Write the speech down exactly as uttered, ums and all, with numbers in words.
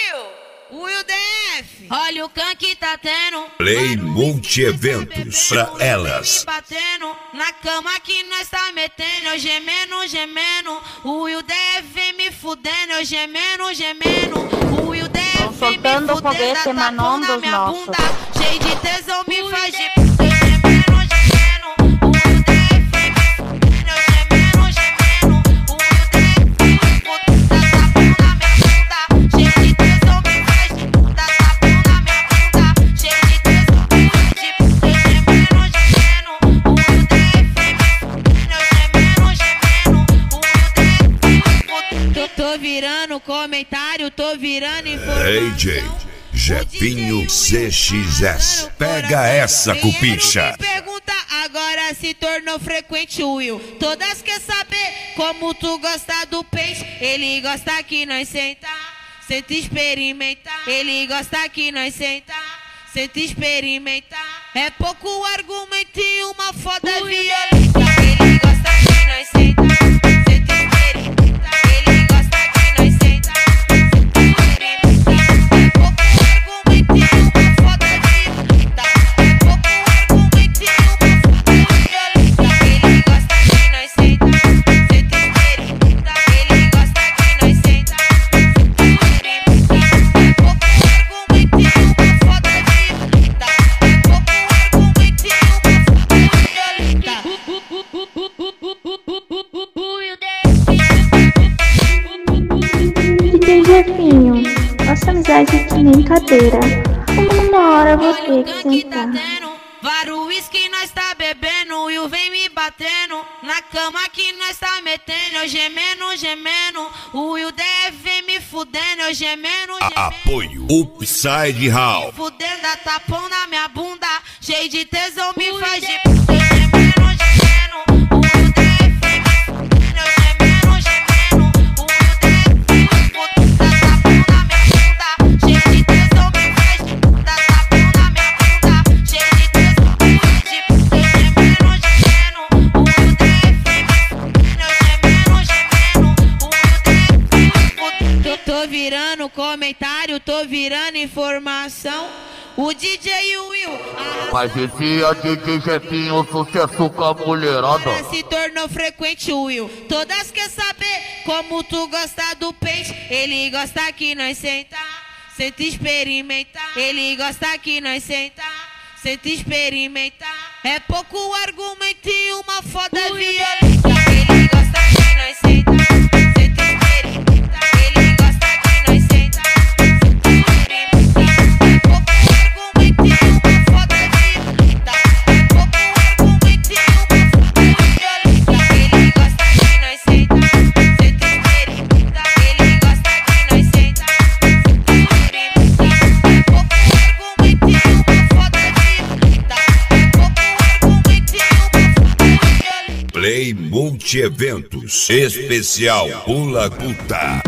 Will, Will D F. Olha o can que tá tendo. Play multi-eventos pra elas. Batendo na cama que nós tá metendo. Eu gemendo, gemendo. O Will D F vem me fudendo. Eu gemendo, gemendo. O Will D F vem me fudendo. Foguete emanando na dos minha nossos. bunda. Cheio de tesão me faz de tô virando comentário, tô virando informação. D J Jefinho C X S. Pega essa, cupicha. Pergunta agora se tornou frequente o Will. Todas quer saber como tu gosta do peixe. Ele gosta que nós senta, senta experimentar. Ele gosta que nós senta, senta experimentar. É pouco argumento e uma foda violenta. Ele gosta que nós senta, senta experimentar. Ele gosta que nós senta, senta experimentar. É pouco argumento e uma foda violenta. É pouco argumento e uma foda violenta. Ele gosta que nós senta, senta experimentar. Ele gosta que nós senta, senta experimentar. É pouco argumento e uma foda violenta. É pouco argumento e uma D J Jefinho, nossa amizade é que nem cadeira. Uma hora eu vou ter que sentar. Vários uísque nós tá bebendo, o Will vem me batendo na cama que nós tá metendo. Eu gemendo, gemendo, o Will D F vem me fudendo. Eu gemendo, gemendo. A apoio Upside Hall. Fudendo, dá tapão na minha bunda. Cheio de tesão me faz de eu gemendo, gemendo, o Will D F vem me fudendo. Eu gemendo, gemendo, o Will D F vem me fudendo. Dá tapão na minha bunda. Cheio de tesão me faz de dá tapão na minha bunda. Cheio de tesão me faz de eu gemendo, gemendo, o Will D F vem me fudendo. Eu gemendo, gemendo, o Will D F vem me fudendo. Eu tô virando comentário, tô virando informação. O D J e o Will. Mas esse é D J Jefinho, sucesso com a mulherada. Se tornou frequente o Will. Todas quer saber como tu gosta do peixe. Ele gosta que nós senta, senta experimentar. Ele gosta que nós senta, senta experimentar. É pouco argumento e uma foda violenta. Ele gosta que nós senta, senta experimentar. Ele gosta que nós senta, senta experimentar. É pouco argumento e uma foda violenta. É pouco argumento e uma foda violenta. Ele gosta que nós senta, senta experimentar. Ele gosta que nós senta, senta experimentar. É pouco argumento e uma foda violenta. É pouco argumento e uma foda violenta. Play multi-eventos especial Pula Puta.